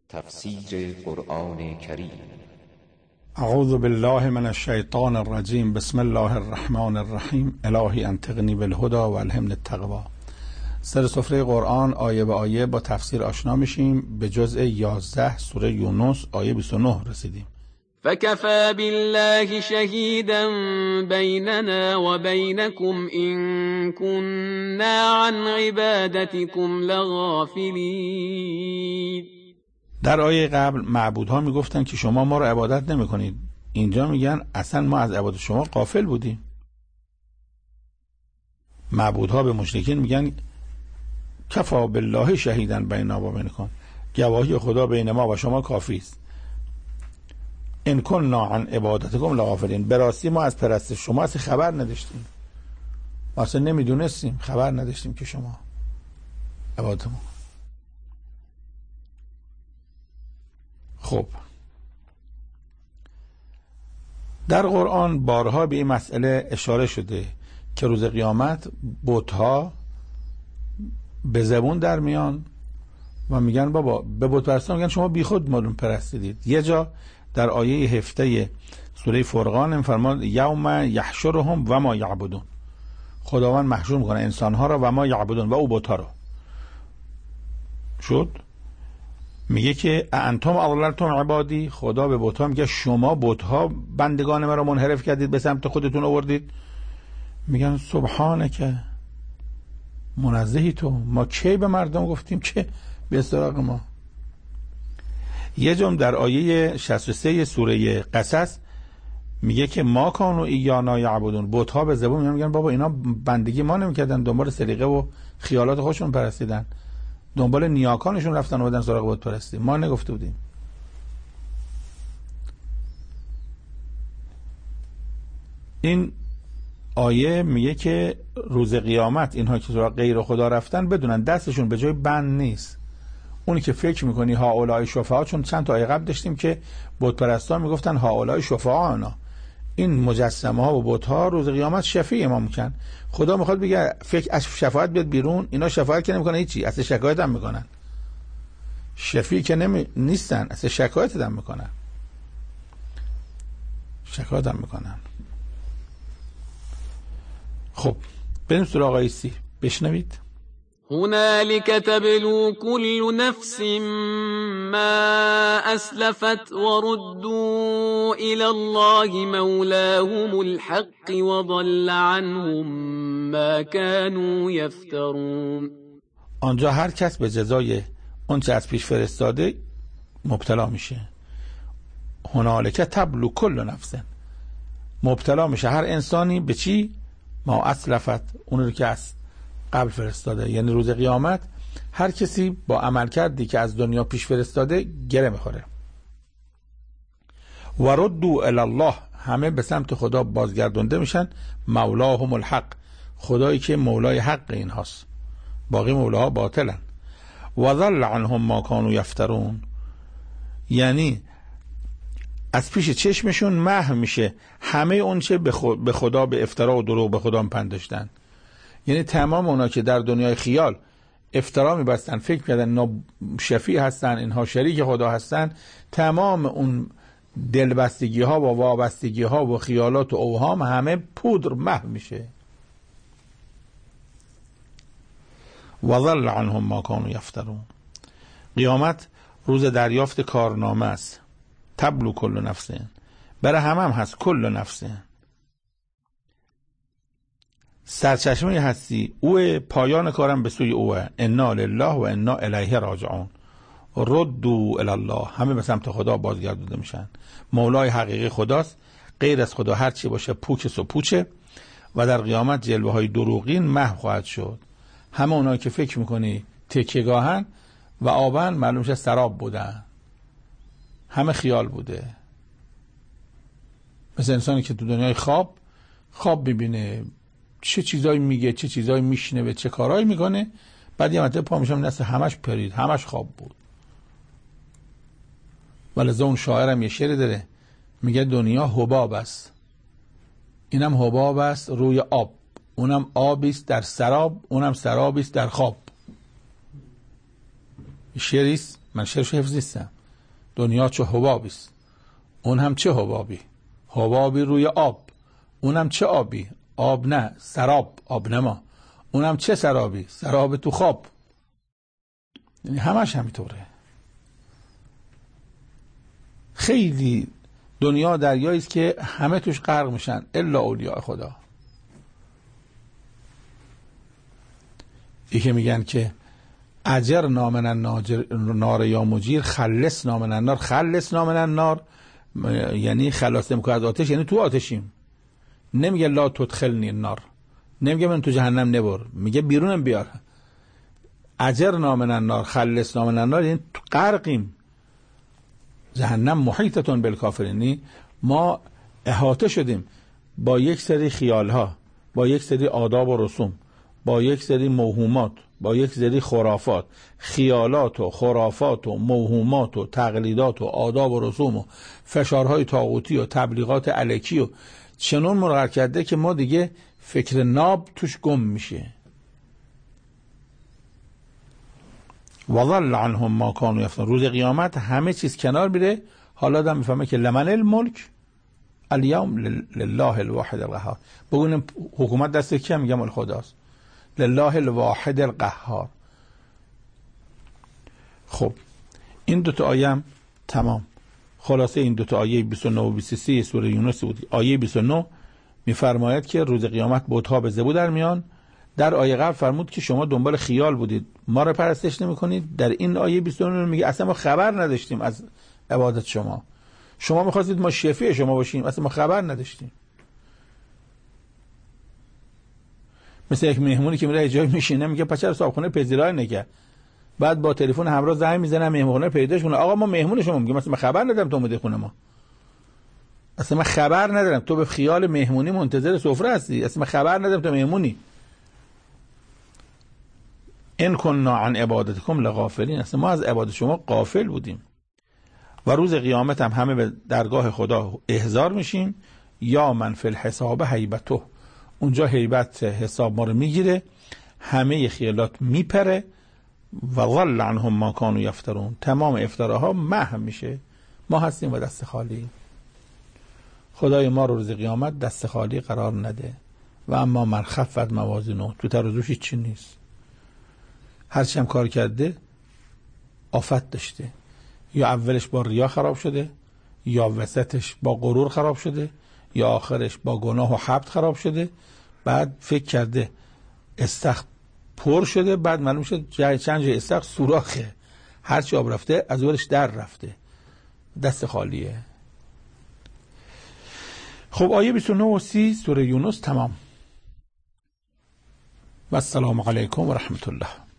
تفسیر قرآن کریم. اعوذ بالله من الشیطان الرجیم. بسم الله الرحمن الرحیم. الهی انطقنی بالهدی و الهمنی التقوی. سر سفره قرآن آیه به آیه با تفسیر آشنا میشیم. به جزء 11 سوره یونس آیه 29 رسیدیم. فكفى بالله شهيدا بيننا وبينكم إن كنا عن عبادتكم لغافلين. در آیه قبل معبودها میگفتن که شما ما رو عبادت نمی کنید. اینجا میگن اصلا ما از عبادت شما غافل بودیم. معبودها به مشرکین میگن کفا بالله شهیدا بیننا و بینکم، گواهی خدا بین ما و شما کافی است. ان کننا عن عبادتکم لغافلین، به راستی ما از پرستش شما اصلا خبر نداشتیم، ما اصلا نمیدونستیم، خبر نداشتیم که شما عبادتمون. خب در قرآن بارها به این مسئله اشاره شده که روز قیامت بت‌ها به زبون در میان و میگن بابا، به بت پرستان میگن شما بیخود ما رو پرستیدید. یه جا در آیه 17 سوره فرقان فرمود یوم یحشرهم و ما یعبدون، خداوند محشور میکنه انسانها را و ما یعبدون و او بت‌ها را. شد میگه که انتم اضللتم عبادی، خدا به بت‌ها میگه شما بت‌ها بندگان مرا منحرف کردید، به سمت خودتون آوردید. میگن سبحانک، منزهی تو، ما کی به مردم گفتیم که به استراق ما. یه جمله در آیه 63 سوره قصص میگه که ما کانوا ایانا یعبدون، بت‌ها به زبون میگن بابا اینا بندگی ما نمیکردن، دنبال سلیقه و خیالات خودشون پرستیدن، دنبال نیاکانشون رفتن و بدن سراغ بت پرستی، ما نگفته بودیم. این آیه میگه که روز قیامت اینها که سراغ غیر خدا رفتن بدونن دستشون به جای بند نیست. اونی که فکر میکنی ها اولای شفاعا، چون چند تا آیه قبل داشتیم که بت پرستان میگفتن ها اولای شفاعانا، این مجسمه ها و بت ها روز قیامت شفیع ما میکن. خدا میخواد بگه فکر از شفاعت بیاد بیرون، اینا شفاعت که نمیکنن هیچی، اصلا شکایت هم میکنن، شفیع که نیستن، اصلا شکایت هم میکنن، شکایت هم میکنن. خب بریم سراغ آیه 30 بشنوید. هنالك تبلو كل نفس ما أسلفت وردوا إلى الله مولاهم الحق وضل عنهم ما كانوا يفترون. آنجا هر کس به جزای اون چه از پیش فرستاده مبتلا میشه. هنالک تبلو کل نفس، مبتلا میشه هر انسانی به چی؟ ما اسلفت، اون رو که از قبل فرستاده. یعنی روز قیامت هر کسی با عمل کردی که از دنیا پیش فرستاده گره میخوره. و ردوا الی الله، همه به سمت خدا بازگردونده میشن. مولاهم الحق، خدایی که مولای حق این هاست، باقی مولاها باطلن. و ضل عنهم ما کانوا یفترون، یعنی از پیش چشمشون محو میشه همه اون چه به خدا به افترا و دروغ به خدا پنداشتن. یعنی تمام اونا که در دنیای خیال افترا میبستن، فکر کردن شفیع هستن، اینها شریک خدا هستن، تمام اون دلبستگی ها و وابستگی ها و خیالات و اوهام همه پودر محو میشه. و ضل عنهم ما کانوا یفترون. قیامت روز دریافت کارنامه است. تبلو کل نفسه، برای هم هست کل نفسه، سرچشمه هستی اوه، پایان کارم به سوی اوه. انا لله و انا الیه راجعون. ردوا الی الله، همه به سمت خدا بازگردونده میشن. مولای حقیقی خداست، غیر از خدا هر چی باشه پوچ و پوچه و در قیامت جلوه های دروغین محو خواهد شد. همه اونایی که فکر میکنی تکیه‌گاهن و آبن، معلوم شه سراب بودن، همه خیال بوده. مثل انسانی که تو دنیای خواب ببینه چه چیزایی میگه، چه چیزایی میشنوه، چه کارایی میکنه، بعد یه مرتبه پا میشم نسل همش پرید، همش خواب بود. ولذا اون شاعرم یه شعر داره میگه دنیا حباب است، اینم حباب است روی آب، اونم آبی است در سراب، اونم سرابی است در خواب. شعری است، من شعرش حفظ نیستم، دنیا چه حبابی است، اون هم چه حبابی، حبابی روی آب، اونم چه آبی، آب نه سراب، آب نما، اونم چه سرابی، سراب تو خواب. یعنی همش همینطوره. خیلی دنیا دریایی است که همه توش غرق میشن الا اولیاء خدا. یکی میگن که اجر نامن النار یا مجیر، خلص نامن النار. خلص نامن النار یعنی خلاص نمیکنه از آتش، یعنی تو آتشیم. نمیگه لا تدخلنی النار، نمیگه من تو جهنم نبر، میگه بیرونم بیار. اجر نامن النار، خلص نامن النار یعنی تو غرقیم. جهنم محیطتون بالکافرین، ما احاطه شدیم با یک سری خیالها، با یک سری آداب و رسوم، با یک سری موهومات، با یک سری خرافات، خیالات و خرافات و موهومات و تقلیدات و آداب و رسوم و فشارهای طاغوتی و تبلیغات الکی و چنون مرور کرده که ما دیگه فکر ناب توش گم میشه. وضل عنهم ما كانوا يفترون. روز قیامت همه چیز کنار میره. حالا آدم میفهمه که لمن الملک اليوم لله الواحد القهار. بگونیم حکومت دست کیه؟ میگم مال خداست. لله الواحد القهار. خب این دو تا آیه هم تمام. خلاصه این دو تا آیه 29 و 23 سوره یونس بود. آیه 29 میفرماید که روز قیامت بت‌ها به زبون در میان. در آیه قبل فرمود که شما دنبال خیال بودید، ما رو پرستش نمی‌کنید. در این آیه 29 میگه اصلا ما خبر نداشتیم از عبادت شما. شما می‌خواستید ما شفیع شما باشیم، اصلا ما خبر نداشتیم. مثل یک مهمونی که میره جای میشینه میگه پچر صاحبخونه پذیرای نگه، بعد با تلفن همراه زنگ میزنه مهمونه پیداش کنه، آقا ما مهمون شما. میگه مثلا من خبر ندارم تو اومدی خونه ما، اصلا من خبر ندارم تو به خیال مهمونی منتظر سفره هستی، اصلا من خبر ندارم تو مهمونی. ان كنا عن عبادتكم لغافلین. اصلا ما از عبادت شما غافل بودیم. و روز قیامت هم همه به درگاه خدا احضار میشیم. یا من فی الحساب هیبته. اونجا هیبت حساب ما رو میگیره، همه خیالات میپره. و ضل عنهم ما كانوا یفترون. تمام افتراها محو میشه. ما هستیم و دست خالی. خدای ما رو روز قیامت دست خالی قرار نده. و اما من خفت موازینه، تو ترازوش هیچ چی نیست. هرچی هم کار کرده آفت داشته. یا اولش با ریا خراب شده، یا وسطش با غرور خراب شده، یا آخرش با گناه و حبط خراب شده. بعد فکر کرده استخ پر شده، بعد معلوم شد چند جای استخ سوراخه، هرچی آب رفته از اولش در رفته، دست خالیه. خب آیه 29 و 30 سوره یونس تمام. و السلام علیکم و رحمت الله.